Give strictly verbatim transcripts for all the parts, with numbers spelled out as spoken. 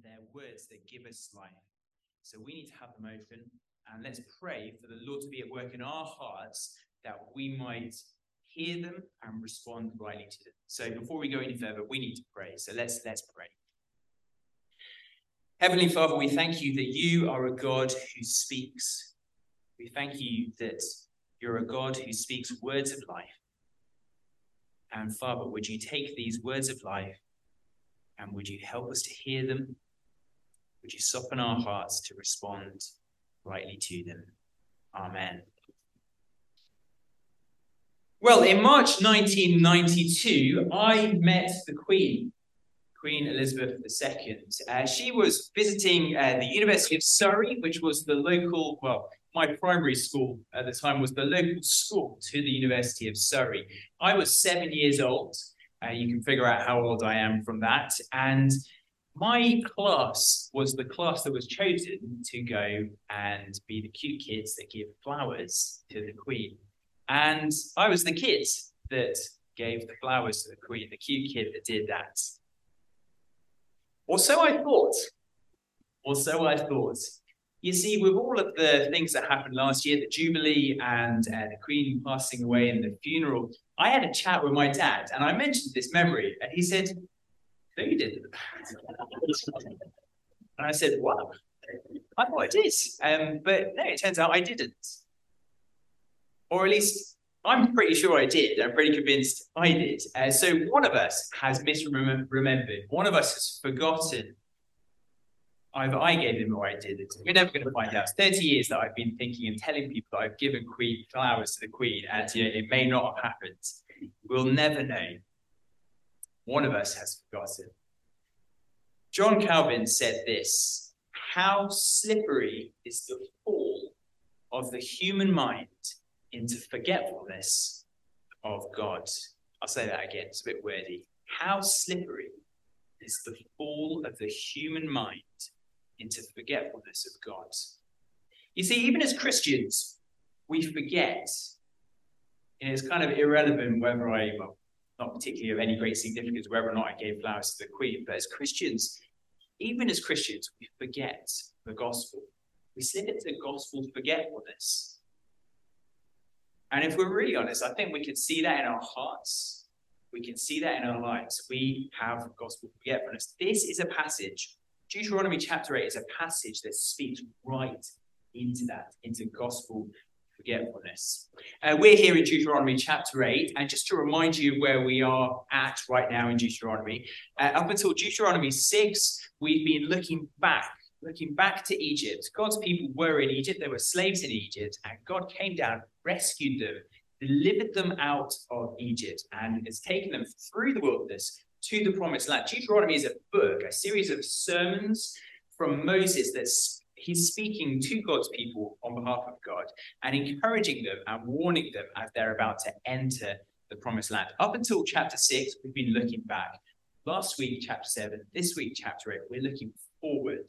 they're words that give us life. So we need to have them open, and let's pray for the Lord to be at work in our hearts that we might hear them and respond rightly to them. So before we go any further, we need to pray. So let's let's pray. Heavenly Father, we thank you that you are a God who speaks. We thank you that you're a God who speaks words of life. And Father, would you take these words of life and would you help us to hear them? Would you soften our hearts to respond rightly to them? Amen. Well, in March nineteen ninety-two, I met the Queen, Queen Elizabeth the Second. Uh, she was visiting uh, the University of Surrey, which was the local, well, my primary school at the time was the local school to the University of Surrey. I was seven years old. Uh, you can figure out how old I am from that. And my class was the class that was chosen to go and be the cute kids that give flowers to the Queen. And I was the kid that gave the flowers to the Queen, the cute kid that did that. Or so I thought. Or so I thought. You see, with all of the things that happened last year, the Jubilee and uh, the Queen passing away and the funeral, I had a chat with my dad, and I mentioned this memory, and he said, no, you didn't. And I said, wow, I thought I did. Um, but no, it turns out I didn't. Or at least, I'm pretty sure I did. I'm pretty convinced I did. Uh, so one of us has misremembered. One of us has forgotten. Either I gave him or I didn't. We're never going to find out. It's thirty years that I've been thinking and telling people that I've given Queen flowers to the Queen, and you know, it may not have happened. We'll never know. One of us has forgotten. John Calvin said this: how slippery is the fall of the human mind into forgetfulness of God. I'll say that again, it's a bit wordy. How slippery is the fall of the human mind into forgetfulness of God. You see, even as Christians, we forget. And it's kind of irrelevant whether I, well, not particularly of any great significance, whether or not I gave flowers to the Queen, but as Christians, even as Christians, we forget the gospel. We slip into gospel forgetfulness. And if we're really honest, I think we can see that in our hearts. We can see that in our lives. We have gospel forgetfulness. This is a passage, Deuteronomy chapter eight is a passage that speaks right into that, into gospel forgetfulness. Uh, we're here in Deuteronomy chapter eight, and just to remind you where we are at right now in Deuteronomy, uh, up until Deuteronomy six, we've been looking back, looking back to Egypt. God's people were in Egypt, they were slaves in Egypt, and God came down, rescued them, delivered them out of Egypt, and has taken them through the wilderness to the promised land. Deuteronomy is a book, a series of sermons from Moses that's he's speaking to God's people on behalf of God and encouraging them and warning them as they're about to enter the promised land. Up until chapter six, we've been looking back. Last week, chapter seven, this week, chapter eight, we're looking forward.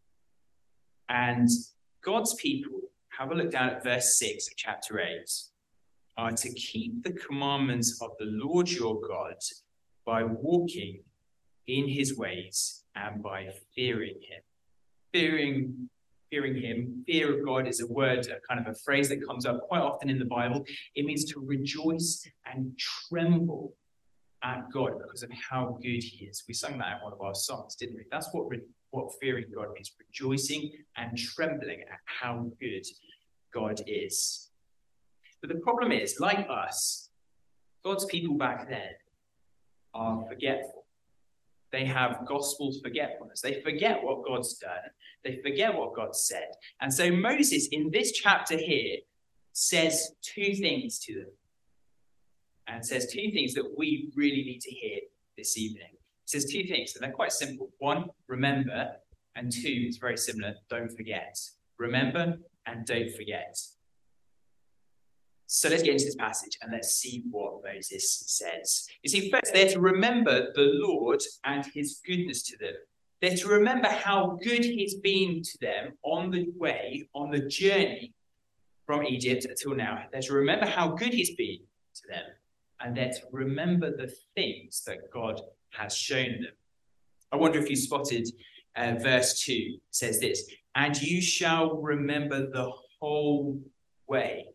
And God's people, have a look down at verse six of chapter eight, are to keep the commandments of the Lord your God by walking in his ways and by fearing him. Fearing, fearing him, fear of God is a word, a kind of a phrase that comes up quite often in the Bible. It means to rejoice and tremble at God because of how good he is. We sang that in one of our songs, didn't we? That's what, what fearing God means, rejoicing and trembling at how good God is. But the problem is, like us, God's people back then are forgetful. They have gospel forgetfulness. They forget what God's done. They forget what God said. And so Moses, in this chapter here, says two things to them. And says two things that we really need to hear this evening. He says two things, and they're quite simple. One, remember, and two, it's very similar, don't forget. Remember and don't forget. So let's get into this passage and let's see what Moses says. You see, first, they're to remember the Lord and his goodness to them. They're to remember how good he's been to them on the way, on the journey from Egypt until now. They're to remember how good he's been to them. And they're to remember the things that God has shown them. I wonder if you spotted uh, verse two says this, and you shall remember the whole way.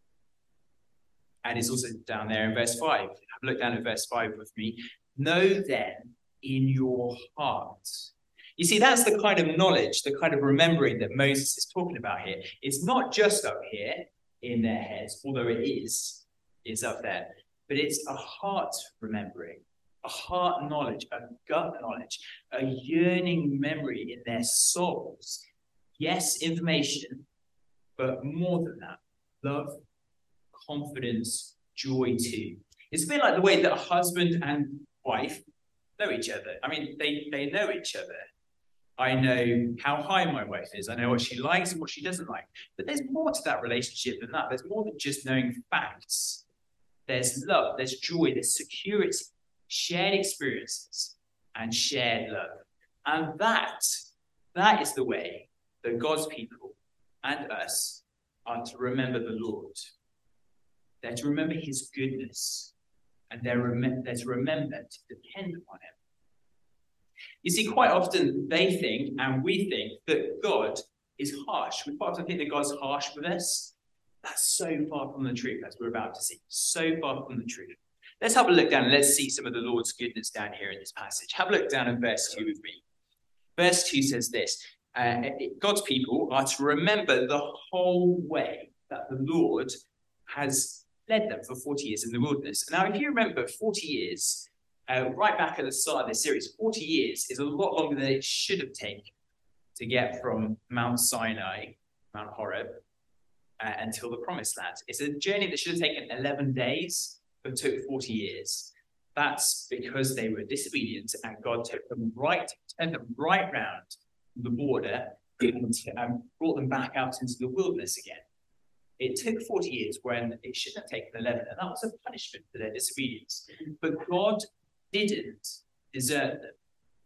And it's also down there in verse five. Look down at verse five with me. Know then in your heart. You see, that's the kind of knowledge, the kind of remembering that Moses is talking about here. It's not just up here in their heads, although it is, it's up there. But it's a heart remembering, a heart knowledge, a gut knowledge, a yearning memory in their souls. Yes, information, but more than that, love, confidence, joy too. It's a bit like the way that a husband and wife know each other. I mean, they, they know each other. I know how high my wife is. I know what she likes and what she doesn't like. But there's more to that relationship than that. There's more than just knowing facts. There's love, there's joy, there's security, shared experiences, and shared love. And that, that is the way that God's people and us are to remember the Lord. They're to remember his goodness, and they're, rem- they're to remember to depend upon him. You see, quite often they think, and we think, that God is harsh. We quite often think that God's harsh with us. That's so far from the truth, as we're about to see. So far from the truth. Let's have a look down and let's see some of the Lord's goodness down here in this passage. Have a look down in verse two with me. Verse two says this, uh, God's people are to remember the whole way that the Lord has led them for forty years in the wilderness. Now, if you remember forty years, uh, right back at the start of this series, forty years is a lot longer than it should have taken to get from Mount Sinai, Mount Horeb, uh, until the Promised Land. It's a journey that should have taken eleven days, but took forty years. That's because they were disobedient, and God took them right, turned them right round the border and, and brought them back out into the wilderness again. It took forty years when it should have taken eleven, and that was a punishment for their disobedience. But God didn't desert them.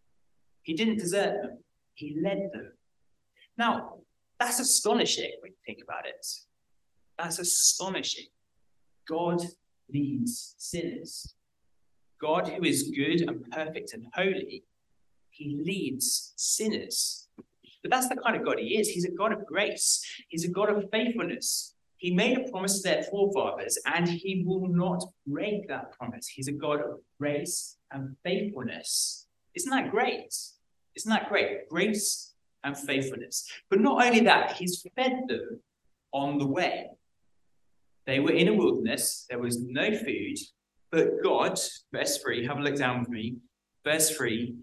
He didn't desert them. He led them. Now, that's astonishing when you think about it. That's astonishing. God leads sinners. God, who is good and perfect and holy, he leads sinners. But that's the kind of God he is. He's a God of grace. He's a God of faithfulness. He made a promise to their forefathers, and he will not break that promise. He's a God of grace and faithfulness. Isn't that great? Isn't that great? Grace and faithfulness. But not only that, he's fed them on the way. They were in a wilderness. There was no food. But God, verse three, have a look down with me. Verse three,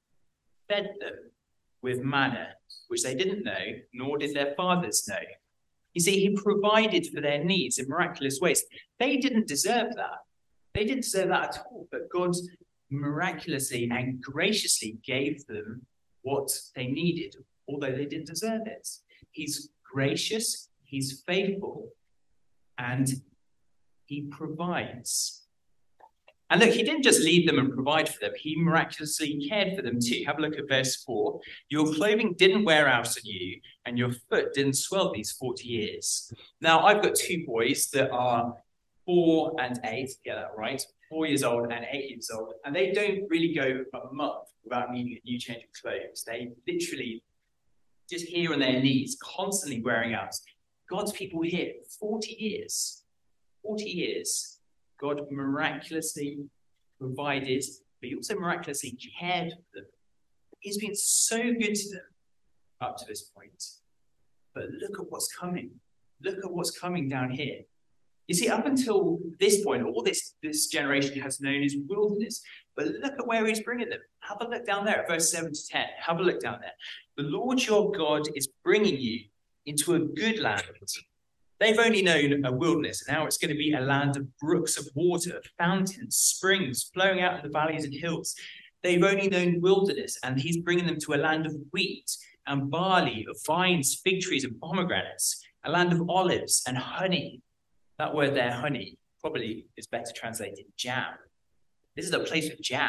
fed them with manna, which they didn't know, nor did their fathers know. You see, he provided for their needs in miraculous ways. They didn't deserve that. They didn't deserve that at all. But God miraculously and graciously gave them what they needed, although they didn't deserve it. He's gracious, he's faithful, and he provides. And look, he didn't just lead them and provide for them. He miraculously cared for them too. Have a look at verse four. Your clothing didn't wear out on you, and your foot didn't swell these forty years. Now, I've got two boys that are four and eight. Get that right. Four years old and eight years old. And they don't really go a month without needing a new change of clothes. They literally just here on their knees, constantly wearing out. God's people here, forty years. forty years. God miraculously provided, but he also miraculously cared for them. He's been so good to them up to this point. But look at what's coming. Look at what's coming down here. You see, up until this point, all this, this generation has known is wilderness. But look at where he's bringing them. Have a look down there at verse seven to ten. Have a look down there. The Lord your God is bringing you into a good land. They've only known a wilderness. Now it's going to be a land of brooks of water, fountains, springs flowing out of the valleys and hills. They've only known wilderness, and he's bringing them to a land of wheat and barley, of vines, fig trees, and pomegranates, a land of olives and honey. That word there, honey, probably is better translated jam. This is a place with jam.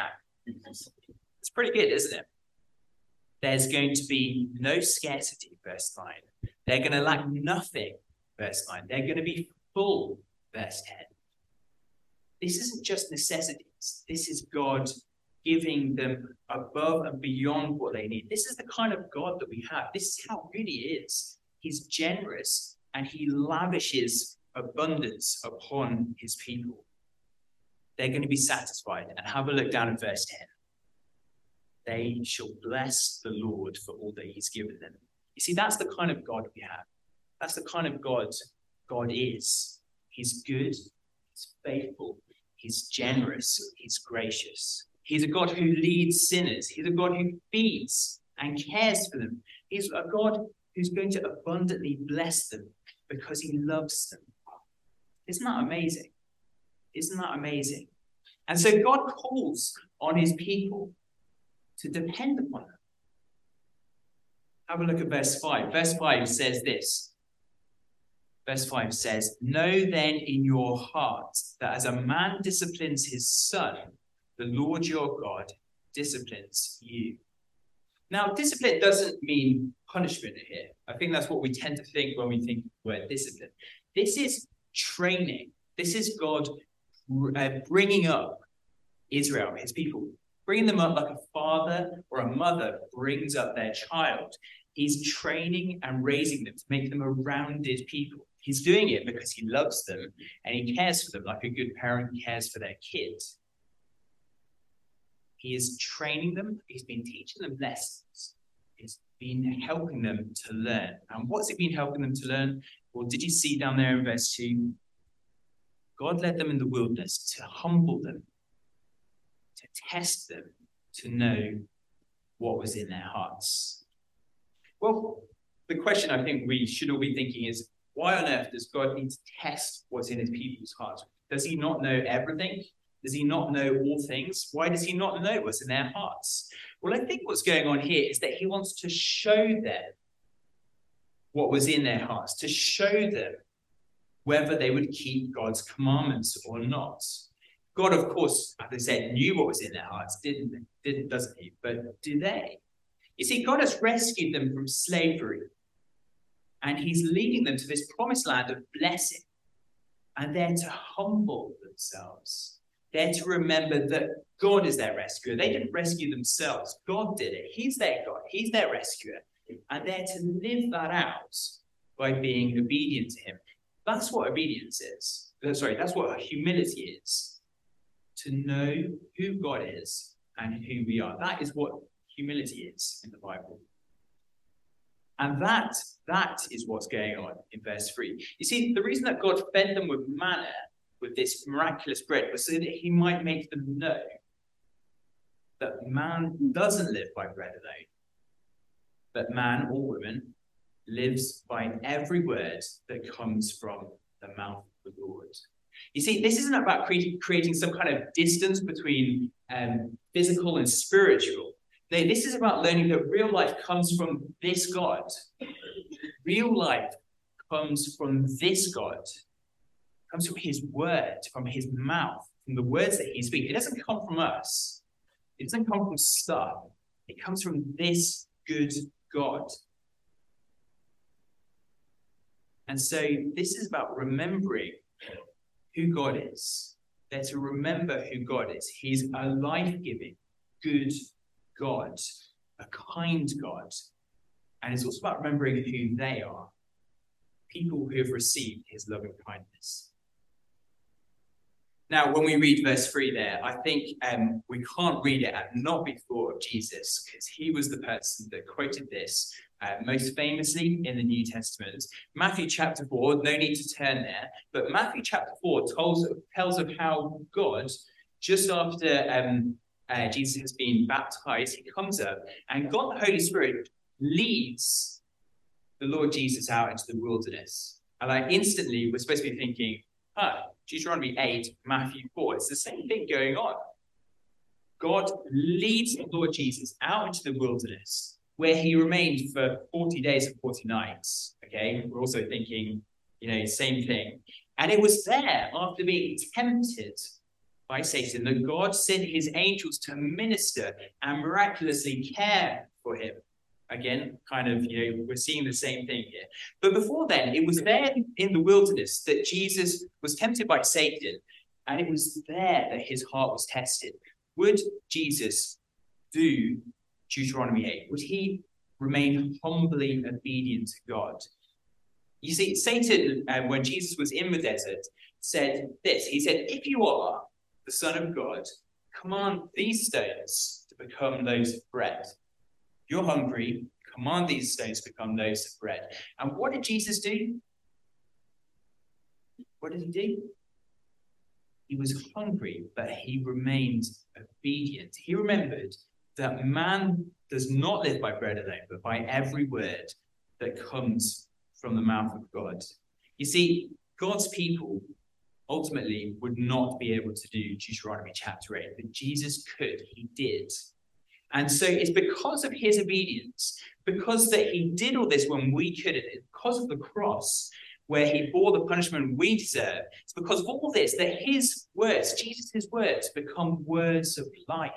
It's pretty good, isn't it? There's going to be no scarcity, verse nine. They're going to lack nothing. Verse nine, they're going to be full, verse ten. This isn't just necessities. This is God giving them above and beyond what they need. This is the kind of God that we have. This is how good he is. He's generous and he lavishes abundance upon his people. They're going to be satisfied. And have a look down at verse ten. They shall bless the Lord for all that he's given them. You see, that's the kind of God we have. That's the kind of God God is. He's good, he's faithful, he's generous, he's gracious. He's a God who leads sinners. He's a God who feeds and cares for them. He's a God who's going to abundantly bless them because he loves them. Isn't that amazing? Isn't that amazing? And so God calls on his people to depend upon him. Have a look at verse five. Verse five says this. Verse five says, know then in your heart that as a man disciplines his son, the Lord your God disciplines you. Now, discipline doesn't mean punishment here. I think that's what we tend to think when we think the word discipline. This is training. This is God uh, bringing up Israel, his people, bringing them up like a father or a mother brings up their child. He's training and raising them to make them a rounded people. He's doing it because he loves them and he cares for them like a good parent cares for their kids. He is training them. He's been teaching them lessons. He's been helping them to learn. And what's it been helping them to learn? Well, did you see down there in verse two? God led them in the wilderness to humble them, to test them, to know what was in their hearts. Well, the question I think we should all be thinking is, why on earth does God need to test what's in his people's hearts? Does he not know everything? Does he not know all things? Why does he not know what's in their hearts? Well, I think what's going on here is that he wants to show them what was in their hearts, to show them whether they would keep God's commandments or not. God, of course, as I said, knew what was in their hearts, didn't, didn't, doesn't he? But do they? You see, God has rescued them from slavery, and he's leading them to this promised land of blessing, and they're to humble themselves. They're to remember that God is their rescuer. They didn't rescue themselves. God did it. He's their God. He's their rescuer. And they're to live that out by being obedient to him. That's what obedience is. Sorry, that's what humility is. To know who God is and who we are. That is what humility is in the Bible. And that, that is what's going on in verse three. You see, the reason that God fed them with manna, with this miraculous bread, was so that he might make them know that man doesn't live by bread alone, but man or woman lives by every word that comes from the mouth of the Lord. You see, this isn't about creating, creating some kind of distance between um, physical and spiritual. No, this is about learning that real life comes from this God. Real life comes from this God. It comes from his word, from his mouth, from the words that he speaks. It doesn't come from us. It doesn't come from stuff. It comes from this good God. And so this is about remembering who God is. They're to remember who God is. He's a life-giving, good God, a kind God. And it's also about remembering who they are, people who have received his loving kindness. Now, when we read verse three there, I think um, we can't read it and not be thought of Jesus, because he was the person that quoted this uh, most famously in the New Testament. Matthew chapter four, no need to turn there, but Matthew chapter four tells, tells of how God, just after um, uh, Jesus has been baptized, he comes up, and God the Holy Spirit leads the Lord Jesus out into the wilderness. And like instantly, we're supposed to be thinking, huh, Deuteronomy eight, Matthew four. It's the same thing going on. God leads the Lord Jesus out into the wilderness, where he remained for forty days and forty nights. Okay, we're also thinking, you know, same thing. And it was there, after being tempted by Satan, that God sent his angels to minister and miraculously care for him. Again, kind of, you know, we're seeing the same thing here. But before then, it was there in the wilderness that Jesus was tempted by Satan, and it was there that his heart was tested. would Jesus do Deuteronomy eight? Would he remain humbly obedient to God? You see, Satan, um, when Jesus was in the desert, said this. He said, if you are the Son of God, command these stones to become those of bread. You're hungry, command these stones to become those of bread. And what did Jesus do? What did he do? He was hungry, but he remained obedient. He remembered that man does not live by bread alone, but by every word that comes from the mouth of God. You see, God's people ultimately would not be able to do Deuteronomy chapter eight, but Jesus could. He did. And so it's because of his obedience, because that he did all this when we couldn't, because of the cross, where he bore the punishment we deserve. It's because of all this that his words, Jesus' words, become words of life.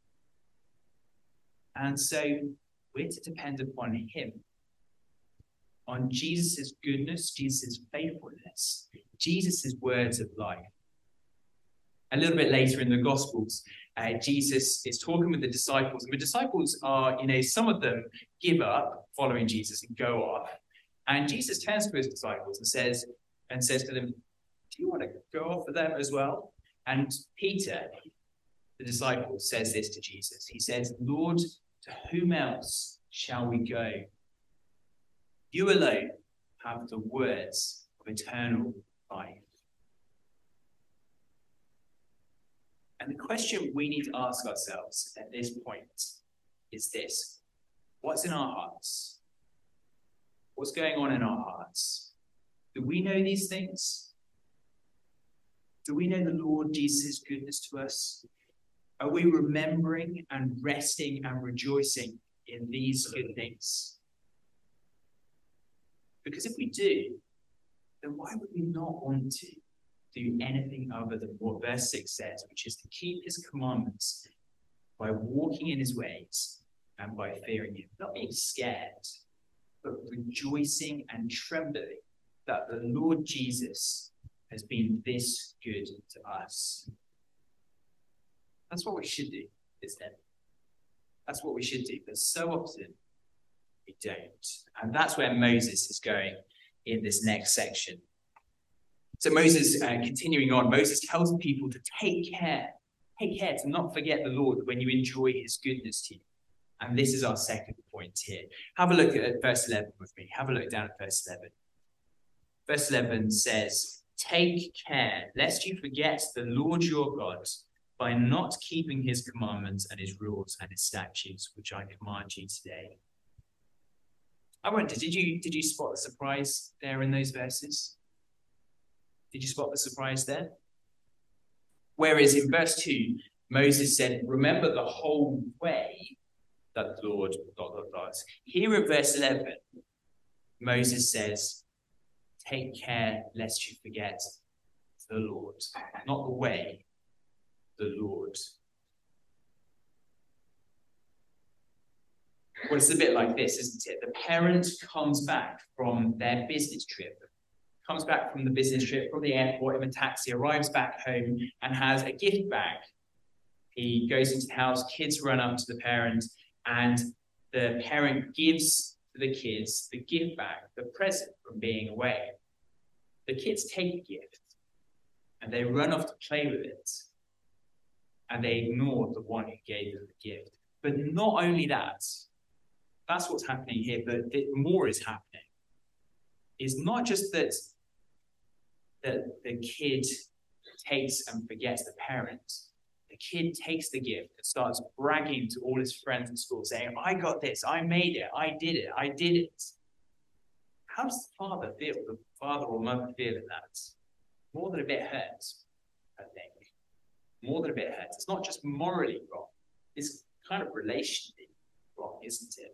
And so we're to depend upon him, on Jesus' goodness, Jesus' faithfulness, Jesus' words of life. A little bit later in the Gospels, uh, Jesus is talking with the disciples, and the disciples are, you know, some of them give up following Jesus and go off. And Jesus turns to his disciples and says, and says to them, do you want to go off with them as well? And Peter, the disciple, says this to Jesus. He says, Lord, to whom else shall we go? You alone have the words of eternal life. And the question we need to ask ourselves at this point is this: what's in our hearts? What's going on in our hearts? Do we know these things? Do we know the Lord Jesus' goodness to us? Are we remembering and resting and rejoicing in these good things? Because if we do, then why would we not want to do anything other than what verse six says, which is to keep his commandments by walking in his ways and by fearing him, not being scared, but rejoicing and trembling that the Lord Jesus has been this good to us. That's what we should do, isn't it? That's what we should do, but so often we don't. And that's where Moses is going in this next section. So Moses, uh, continuing on, Moses tells the people to take care, take care to not forget the Lord when you enjoy his goodness to you. And this is our second point here. Have a look at verse eleven with me. Have a look down at verse eleven. Verse eleven says, take care lest you forget the Lord your God by not keeping his commandments and his rules and his statutes, which I command you today. I wonder, did you, did you spot the surprise there in those verses? Did you spot the surprise there? Whereas in verse two, Moses said, remember the whole way that the Lord dot, dot, dot. Here in verse eleven, Moses says, take care lest you forget the Lord. Not the way, the Lord. Well, it's a bit like this, isn't it? The parent comes back from their business trip, comes back from the business trip, from the airport in a taxi, arrives back home and has a gift bag. He goes into the house, kids run up to the parent, and the parent gives to the kids the gift bag, the present from being away. The kids take the gift and they run off to play with it, and they ignore the one who gave them the gift. But not only that, that's what's happening here, but more is happening. It's not just that, that the kid takes and forgets the parent. The kid takes the gift and starts bragging to all his friends at school, saying, I got this, I made it, I did it, I did it. How does the father feel, the father or mother feel in that? More than a bit hurt, I think. More than a bit hurt. It's not just morally wrong, it's kind of relationally wrong, isn't it?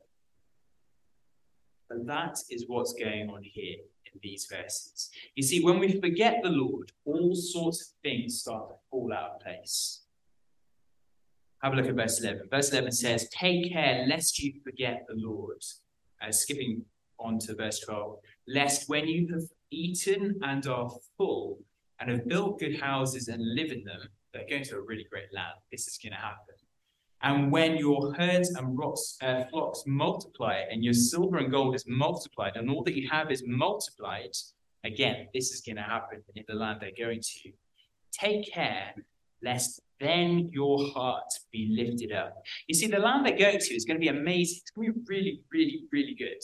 But that is what's going on here in these verses. You see, when we forget the Lord, all sorts of things start to fall out of place. Have a look at verse eleven. Verse eleven says, take care lest you forget the Lord. Uh, skipping on to verse twelve. Lest when you have eaten and are full and have built good houses and live in them, they're going to a really great land. This is going to happen. And when your herds and rocks, uh, flocks multiply, and your silver and gold is multiplied, and all that you have is multiplied, again, this is going to happen in the land they're going to. Take care, lest then your heart be lifted up. You see, the land they're going to is going to be amazing. It's going to be really, really, really good.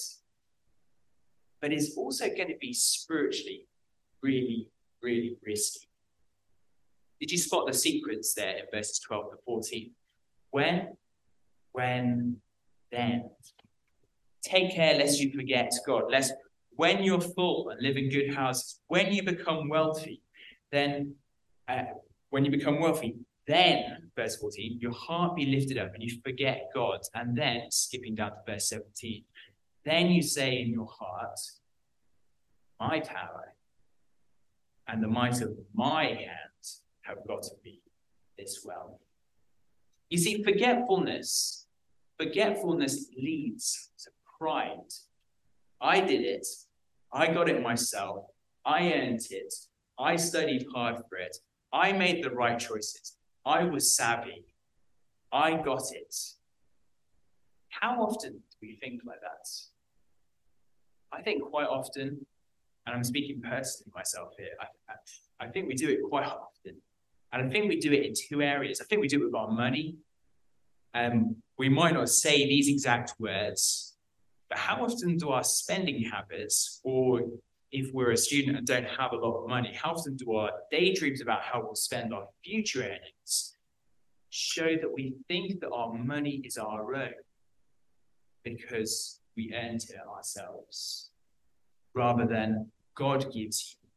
But it's also going to be spiritually really, really risky. Did you spot the sequence there in verses twelve to fourteen? When, when, then. Take care lest you forget God, lest when you're full and live in good houses, when you become wealthy, then, uh, when you become wealthy, then, verse fourteen, your heart be lifted up and you forget God. And then, skipping down to verse seventeen, then you say in your heart, my power and the might of my hand have got to be this wealth. You see, forgetfulness, forgetfulness leads to pride. I did it. I got it myself. I earned it. I studied hard for it. I made the right choices. I was savvy. I got it. How often do we think like that? I think quite often, and I'm speaking personally myself here, I, I, I think we do it quite often. And I think we do it in two areas. I think we do it with our money. Um, we might not say these exact words, but how often do our spending habits, or if we're a student and don't have a lot of money, how often do our daydreams about how we'll spend our future earnings show that we think that our money is our own because we earned it ourselves, rather than God gives you?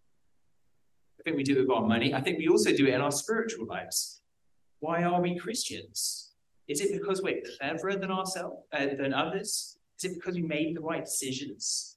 I think we do it with our money. I think we also do it in our spiritual lives. Why are we Christians? Is it because we're cleverer than ourselves, uh, than others? Is it because we made the right decisions?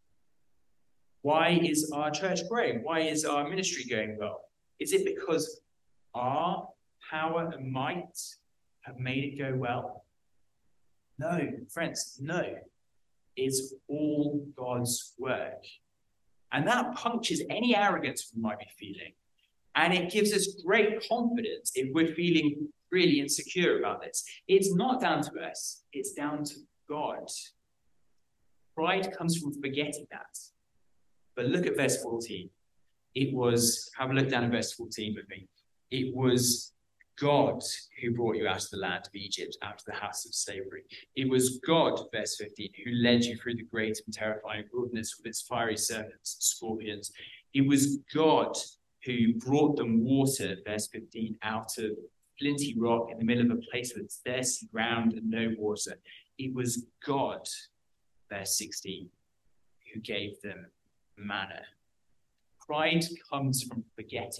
Why is our church growing? Why is our ministry going well? Is it because our power and might have made it go well? No, friends, no. It's all God's work. And that punctures any arrogance we might be feeling. And it gives us great confidence if we're feeling really insecure about this. It's not down to us. It's down to God. Pride comes from forgetting that. But look at verse fourteen. It was, have a look down at verse fourteen with me. It was God who brought you out of the land of Egypt, out of the house of slavery. It was God, verse fifteen, who led you through the great and terrifying wilderness with its fiery serpents and scorpions. It was God who brought them water, verse fifteen, out of flinty rock in the middle of a place with thirsty ground and no water. It was God, verse sixteen, who gave them manna. Pride comes from forgetting.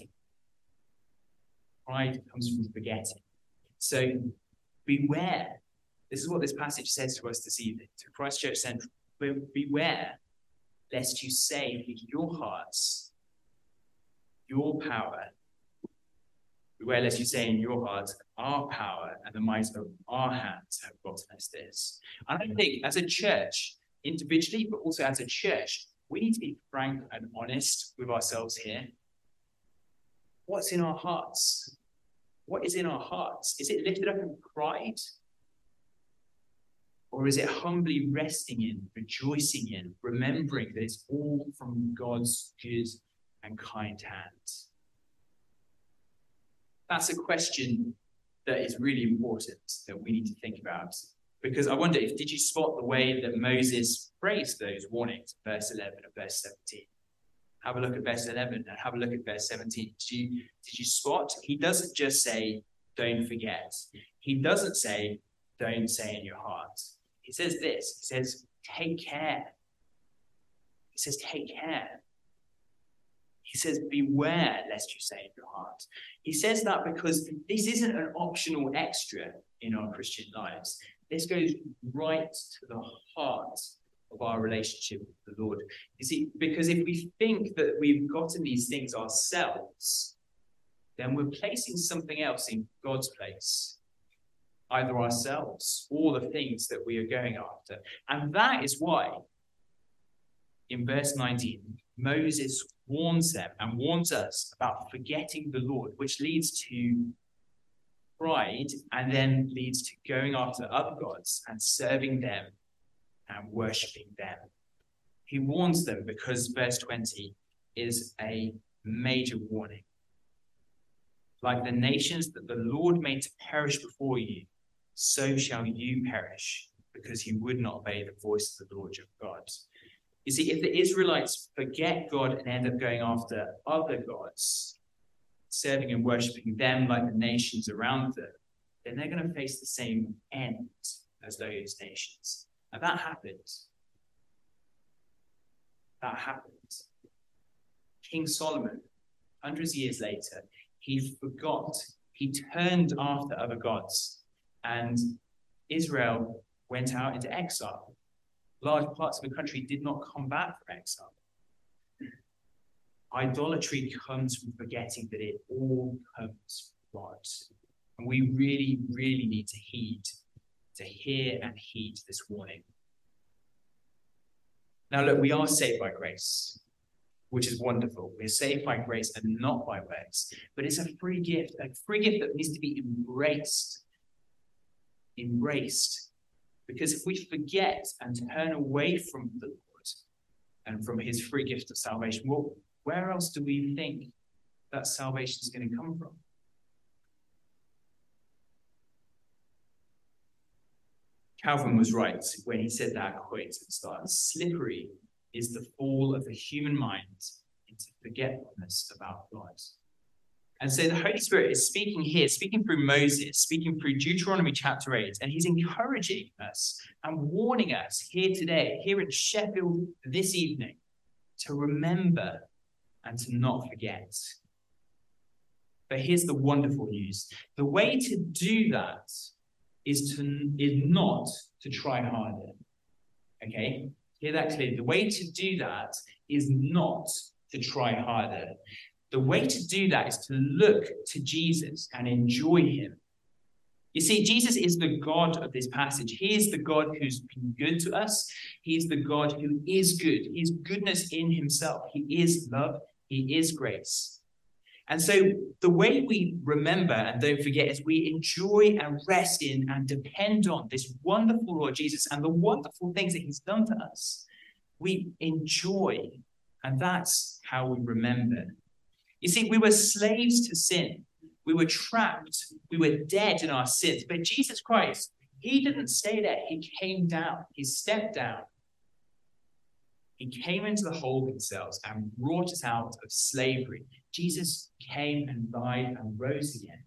Pride comes from forgetting. So beware. This is what this passage says to us this evening, to Christ Church Central. Beware lest you say in your hearts, your power. Beware lest you say in your hearts, our power and the might of our hands have gotten us this. And I think as a church, individually, but also as a church, we need to be frank and honest with ourselves here. What's in our hearts? What is in our hearts? Is it lifted up in pride? Or is it humbly resting in, rejoicing in, remembering that it's all from God's good and kind hand? That's a question that is really important that we need to think about. Because I wonder if, did you spot the way that Moses phrased those warnings, verse eleven and verse seventeen? Have a look at verse eleven and have a look at verse seventeen. Did you, did you spot? He doesn't just say, don't forget. He doesn't say, don't say in your heart. He says this. He says, take care. He says, take care. He says, beware lest you say in your heart. He says that because this isn't an optional extra in our Christian lives. This goes right to the heart of our relationship with the Lord. You see, because if we think that we've gotten these things ourselves, then we're placing something else in God's place, either ourselves or the things that we are going after. And that is why, in verse nineteen, Moses warns them and warns us about forgetting the Lord, which leads to pride and then leads to going after other gods and serving them and worshipping them. He warns them because verse twenty is a major warning. Like the nations that the Lord made to perish before you, so shall you perish, because you would not obey the voice of the Lord your God. You see, if the Israelites forget God and end up going after other gods, serving and worshipping them like the nations around them, then they're going to face the same end as those nations. And that happened. That happened. King Solomon, hundreds of years later, he forgot, he turned after other gods, and Israel went out into exile. Large parts of the country did not come back from exile. Idolatry comes from forgetting that it all comes from God. And we really, really need to heed, to hear and heed this warning. Now, look, we are saved by grace, which is wonderful. We're saved by grace and not by works. But it's a free gift, a free gift that needs to be embraced. Embraced. Because if we forget and turn away from the Lord and from his free gift of salvation, well, where else do we think that salvation is going to come from? Calvin was right when he said that quote at the start. Slippery is the fall of the human mind into forgetfulness about God. And so the Holy Spirit is speaking here, speaking through Moses, speaking through Deuteronomy chapter eight, and he's encouraging us and warning us here today, here in Sheffield this evening, to remember and to not forget. But here's the wonderful news. The way to do that is to is not to try harder. Okay? Hear that clearly. The way to do that is not to try harder. The way to do that is to look to Jesus and enjoy him. You see, Jesus is the God of this passage. He is the God who's been good to us. He is the God who is good. He is goodness in himself. He is love. He is grace. And so the way we remember and don't forget is we enjoy and rest in and depend on this wonderful Lord Jesus and the wonderful things that he's done to us. We enjoy, and that's how we remember. You see, we were slaves to sin. We were trapped. We were dead in our sins. But Jesus Christ, he didn't stay there. He came down. He stepped down. He came into the hole of themselves and brought us out of slavery. Jesus came and died and rose again.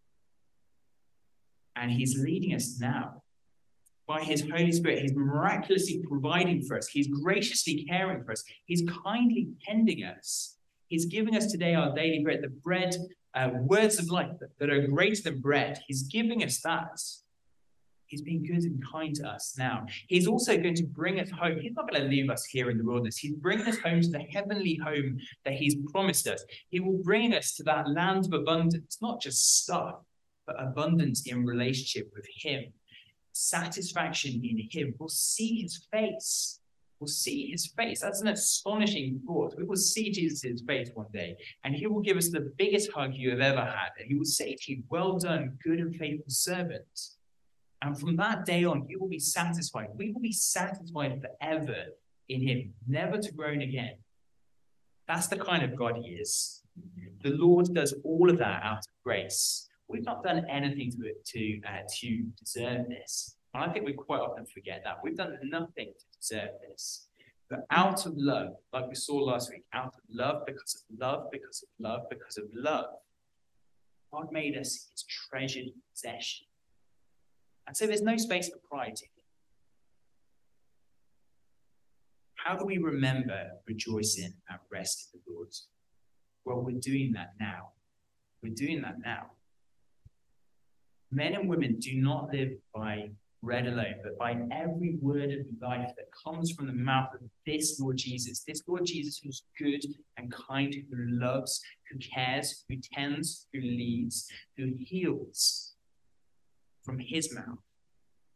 And he's leading us now. By his Holy Spirit, he's miraculously providing for us. He's graciously caring for us. He's kindly tending us. He's giving us today our daily bread, the bread, uh, words of life that, that are greater than bread. He's giving us that. He's being good and kind to us now. He's also going to bring us home. He's not going to leave us here in the wilderness. He's bringing us home to the heavenly home that he's promised us. He will bring us to that land of abundance, not just stuff, but abundance in relationship with him. Satisfaction in him. We'll see his face. We'll see his face. That's an astonishing thought. We will see Jesus' face one day, and he will give us the biggest hug you have ever had. And he will say to you, well done, good and faithful servant. And from that day on, you will be satisfied. We will be satisfied forever in him, never to groan again. That's the kind of God he is. The Lord does all of that out of grace. We've not done anything to to uh, to deserve this. And I think we quite often forget that. We've done nothing to deserve this. But out of love, like we saw last week, out of love, because of love, because of love, because of love, God made us his treasured possession. And so there's no space for pride here. How do we remember, rejoice in, and rest in the Lord? Well, we're doing that now. We're doing that now. Men and women do not live by bread alone, but by every word of life that comes from the mouth of this Lord Jesus, this Lord Jesus who's good and kind, who loves, who cares, who tends, who leads, who heals. From his mouth.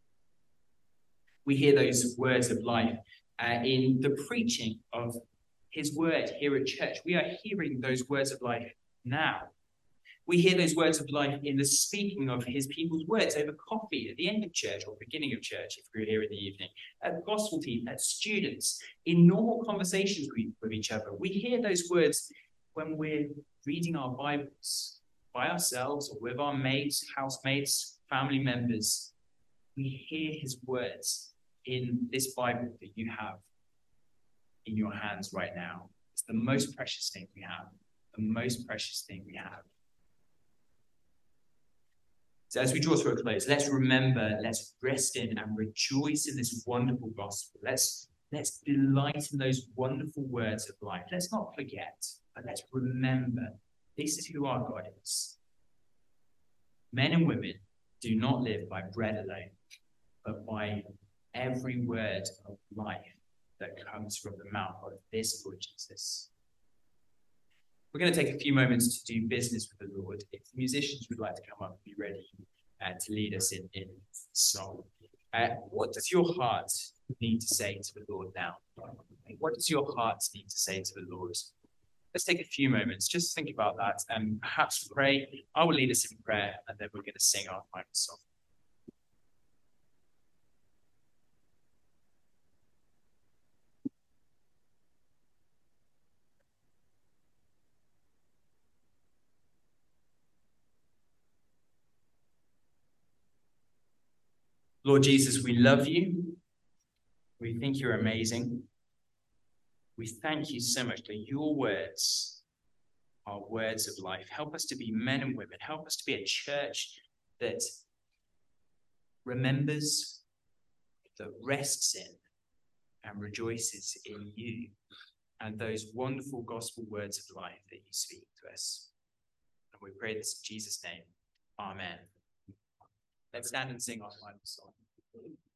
We hear those words of life uh, in the preaching of his word here at church. We are hearing those words of life now. We hear those words of life in the speaking of his people's words over coffee at the end of church or beginning of church, if we're here in the evening, at the gospel team, at students, in normal conversations with each other. We hear those words when we're reading our Bibles by ourselves or with our mates, housemates, family members. We hear his words in this Bible that you have in your hands right now. It's the most precious thing we have, the most precious thing we have. So as we draw to a close, let's remember, let's rest in and rejoice in this wonderful gospel. Let's, let's delight in those wonderful words of life. Let's not forget, but let's remember this is who our God is. Men and women do not live by bread alone, but by every word of life that comes from the mouth of this Lord Jesus. We're going to take a few moments to do business with the Lord. If the musicians would like to come up and be ready uh, to lead us in, in song. Uh, what does your heart need to say to the Lord now? What does your heart need to say to the Lord? Let's take a few moments, just think about that and perhaps pray. I will lead us in prayer and then we're going to sing our final song. Lord Jesus, we love you. We think you're amazing. We thank you so much that your words are words of life. Help us to be men and women. Help us to be a church that remembers, that rests in, and rejoices in you and those wonderful gospel words of life that you speak to us. And we pray this in Jesus' name. Amen. Let's stand and sing our final song.